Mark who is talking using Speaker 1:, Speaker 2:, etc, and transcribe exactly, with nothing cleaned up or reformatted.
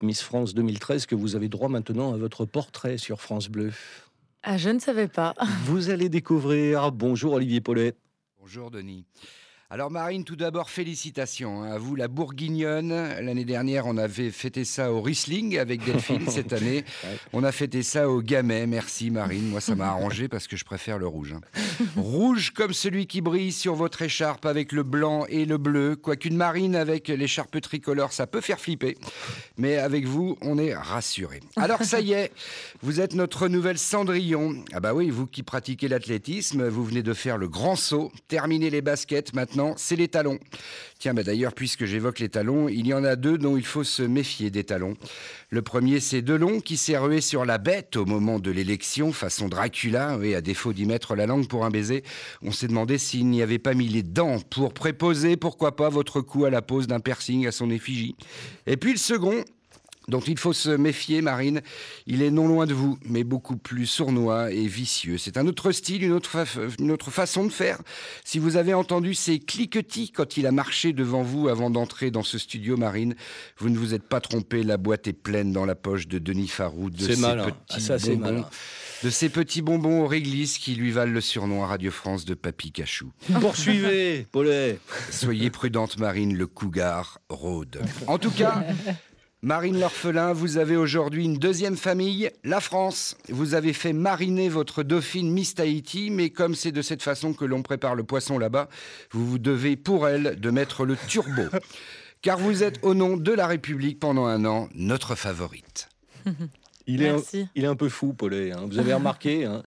Speaker 1: Miss France deux mille treize que vous avez droit maintenant à votre portrait sur France Bleu.
Speaker 2: Ah, je ne savais pas.
Speaker 1: Vous allez découvrir. Bonjour Olivier Paulet.
Speaker 3: Bonjour Denis. Alors Marine, tout d'abord félicitations hein, à vous la Bourguignonne. L'année dernière, on avait fêté ça au Riesling avec Delphine. Cette année,
Speaker 1: Ouais.
Speaker 3: on a fêté ça au Gamay. Merci Marine, moi ça m'a arrangé parce que je préfère le rouge. hein. Rouge comme celui qui brille sur votre écharpe avec le blanc et le bleu. Quoiqu'une Marine avec l'écharpe tricolore, ça peut faire flipper. Mais avec vous, on est rassurés. Alors ça y est, vous êtes notre nouvelle Cendrillon. Ah bah oui, vous qui pratiquez l'athlétisme, vous venez de faire le grand saut. Terminez les baskets, maintenant c'est les talons. Tiens, bah d'ailleurs, puisque j'évoque les talons, il y en a deux dont il faut se méfier des talons. Le premier, c'est Delon qui s'est rué sur la bête au moment de l'élection, façon Dracula, oui, à défaut d'y mettre la langue pour un baiser. On s'est demandé s'il n'y avait pas mis les dents pour préposer, pourquoi pas, votre cou à la pose d'un piercing à son effigie. Et puis le second, dont il faut se méfier, Marine, il est non loin de vous, mais beaucoup plus sournois et vicieux. C'est un autre style, une autre, fa- une autre façon de faire. Si vous avez entendu ces cliquetis quand il a marché devant vous avant d'entrer dans ce studio, Marine, vous ne vous êtes pas trompé, la boîte est pleine dans la poche de Denis Farou, de
Speaker 1: C'est
Speaker 3: ses
Speaker 1: malin.
Speaker 3: petits
Speaker 1: Ah, ça, c'est
Speaker 3: bonbons,
Speaker 1: malin.
Speaker 3: de ces petits bonbons aux réglisses qui lui valent le surnom à Radio France de Papy Cachou.
Speaker 1: Poursuivez, Paulet.
Speaker 3: Soyez prudente, Marine, le cougar rôde. En tout cas, Marine l'orphelin, vous avez aujourd'hui une deuxième famille, la France. Vous avez fait mariner votre dauphine Miss Tahiti, mais comme c'est de cette façon que l'on prépare le poisson là-bas, vous vous devez pour elle de mettre le turbo. Car vous êtes au nom de la République pendant un an, notre favorite.
Speaker 1: Il est, un,
Speaker 2: Merci.
Speaker 1: il est un peu fou, Paulet. hein. Vous avez remarqué, hein,